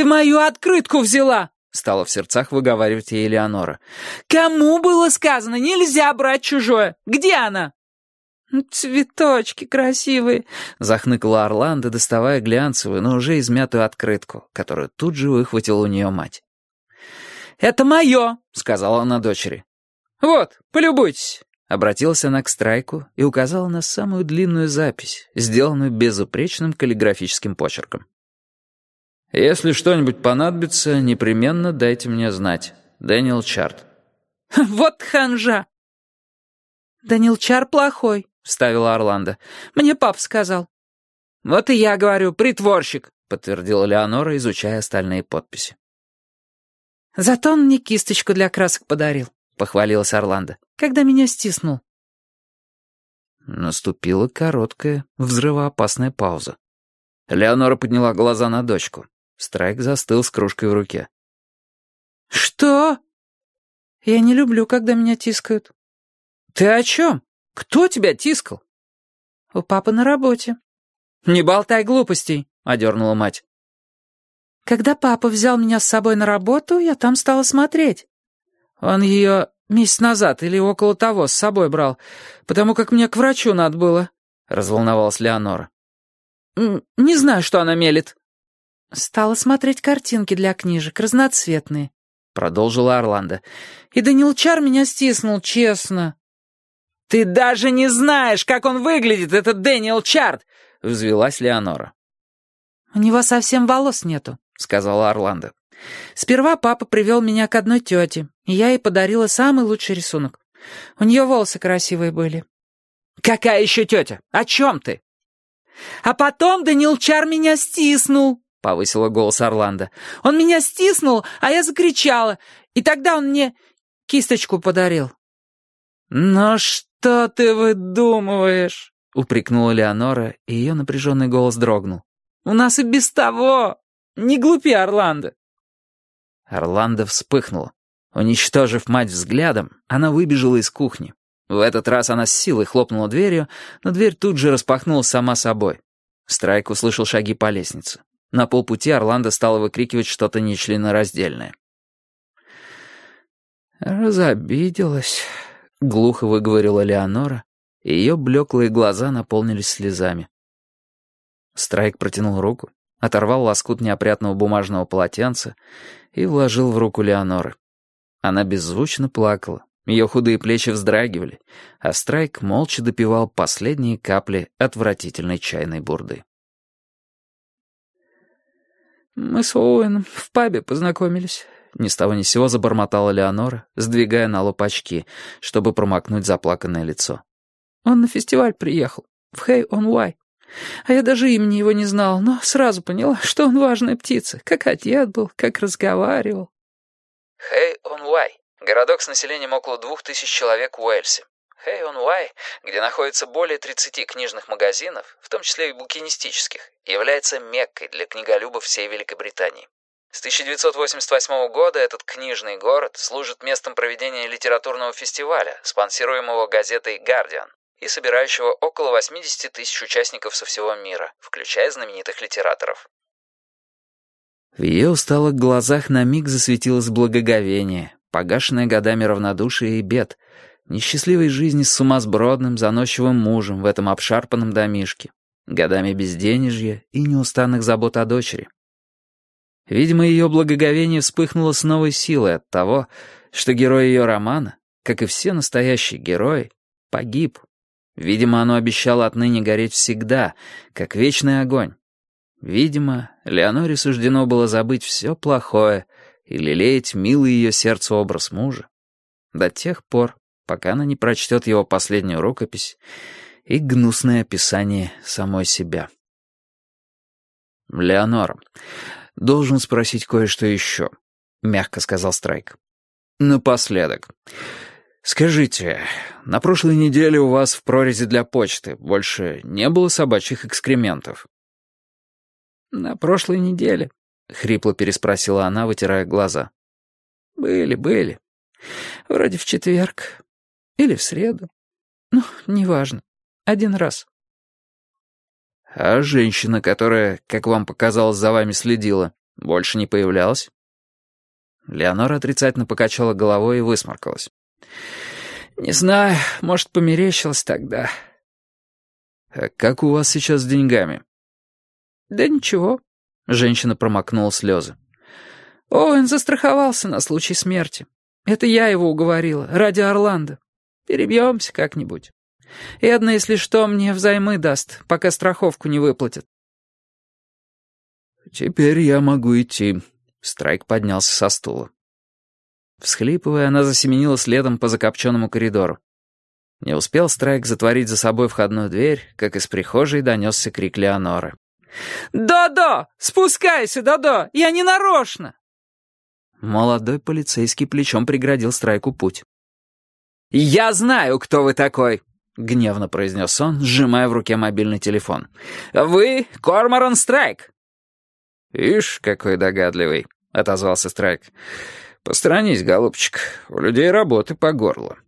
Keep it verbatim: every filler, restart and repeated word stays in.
«Ты мою открытку взяла!» — стала в сердцах выговаривать ей Элеонора. «Кому было сказано, нельзя брать чужое? Где она?» «Цветочки красивые», — захныкала Орландо, доставая глянцевую, но уже измятую открытку, которую тут же выхватила у нее мать. «Это мое», — сказала она дочери. «Вот, полюбуйтесь». Обратилась она к Страйку и указала на самую длинную запись, сделанную безупречным каллиграфическим почерком. «Если что-нибудь понадобится, непременно дайте мне знать. Дэниел Чарт». «Вот ханжа!» «Дэниел Чар плохой», — вставила Орландо. «Мне папа сказал». «Вот и я говорю, притворщик», — подтвердила Леонора, изучая остальные подписи. «Зато он мне кисточку для красок подарил», — похвалилась Орландо, «когда меня стиснул». Наступила короткая, взрывоопасная пауза. Леонора подняла глаза на дочку. Страйк застыл с кружкой в руке. «Что?» «Я не люблю, когда меня тискают». «Ты о чем? Кто тебя тискал?» «У папы на работе». «Не болтай глупостей», — одернула мать. «Когда папа взял меня с собой на работу, я там стала смотреть. Он ее месяц назад или около того с собой брал, потому как мне к врачу надо было», — разволновалась Леонора. «Не знаю, что она мелет». «Стала смотреть картинки для книжек, разноцветные», — продолжила Орландо. «И Дэниел Чар меня стиснул, честно». «Ты даже не знаешь, как он выглядит, этот Дэниел Чарт!» — взвилась Леонора. «У него совсем волос нету», — сказала Орландо. «Сперва папа привел меня к одной тете, и я ей подарила самый лучший рисунок. У нее волосы красивые были». «Какая еще тетя? О чем ты?» «А потом Дэниел Чар меня стиснул», — повысила голос Орландо. «Он меня стиснул, а я закричала, и тогда он мне кисточку подарил». «Ну что ты выдумываешь?» — упрекнула Леонора, и ее напряженный голос дрогнул. «У нас и без того. Не глупи, Орландо». Орландо вспыхнула. Уничтожив мать взглядом, она выбежала из кухни. В этот раз она с силой хлопнула дверью, но дверь тут же распахнулась сама собой. Страйк услышал шаги по лестнице. На полпути Орландо стала выкрикивать что-то нечленораздельное. «Разобиделась», — глухо выговорила Леонора, и ее блеклые глаза наполнились слезами. Страйк протянул руку, оторвал лоскут неопрятного бумажного полотенца и вложил в руку Леоноры. Она беззвучно плакала, ее худые плечи вздрагивали, а Страйк молча допивал последние капли отвратительной чайной бурды. «Мы с Оуэном в пабе познакомились», — ни с того ни с сего забормотала Леонора, сдвигая на лоб очки, чтобы промокнуть заплаканное лицо. «Он на фестиваль приехал, в Хэй-он-Уай. А я даже имени его не знала, но сразу поняла, что он важная птица, как одет был, как разговаривал». Хэй-он-Уай — городок с населением около двух тысяч человек в Уэльсе. Хэй-он-Уай, где находится более тридцати книжных магазинов, в том числе и букинистических, является меккой для книголюбов всей Великобритании. С тысяча девятьсот восемьдесят восьмого года этот книжный город служит местом проведения литературного фестиваля, спонсируемого газетой «Гардиан», и собирающего около восьмидесяти тысяч участников со всего мира, включая знаменитых литераторов. В ее усталых глазах на миг засветилось благоговение, погашенное годами равнодушия и бед, несчастливой жизни с сумасбродным, заносчивым мужем в этом обшарпанном домишке, годами безденежья и неустанных забот о дочери. Видимо, ее благоговение вспыхнуло с новой силой от того, что герой ее романа, как и все настоящие герои, погиб. Видимо, оно обещало отныне гореть всегда, как вечный огонь. Видимо, Леоноре суждено было забыть все плохое и лелеять милый ее сердцу образ мужа до тех пор, пока она не прочтет его последнюю рукопись и гнусное описание самой себя. «Леонора, должен спросить кое-что еще», — мягко сказал Страйк. «Напоследок. Скажите, на прошлой неделе у вас в прорези для почты больше не было собачьих экскрементов?» «На прошлой неделе?» — хрипло переспросила она, вытирая глаза. «Были, были. Вроде в четверг. Или в среду. Ну, неважно. Один раз». «А женщина, которая, как вам показалось, за вами следила, Больше не появлялась?» Леонора отрицательно покачала головой и высморкалась. «Не знаю, может, померещилось тогда». «А как у вас сейчас с деньгами?» «Да ничего», — женщина промокнула слезы. «Оуэн застраховался на случай смерти. Это я его уговорила, ради Орландо. Перебьемся как-нибудь. Эдна, если что, мне взаймы даст, пока страховку не выплатят». «Теперь я могу идти». Страйк поднялся со стула. Всхлипывая, она засеменила следом по закопченному коридору. Не успел Страйк затворить за собой входную дверь, как из прихожей донесся крик Леоноры. «Да-да! Спускайся, да-да! Я не нарочно!» Молодой полицейский плечом преградил Страйку путь. «Я знаю, кто вы такой!» — гневно произнес он, сжимая в руке мобильный телефон. «Вы Корморан Страйк!» «Ишь, какой догадливый!» — отозвался Страйк. «Посторонись, голубчик, у людей работы по горло».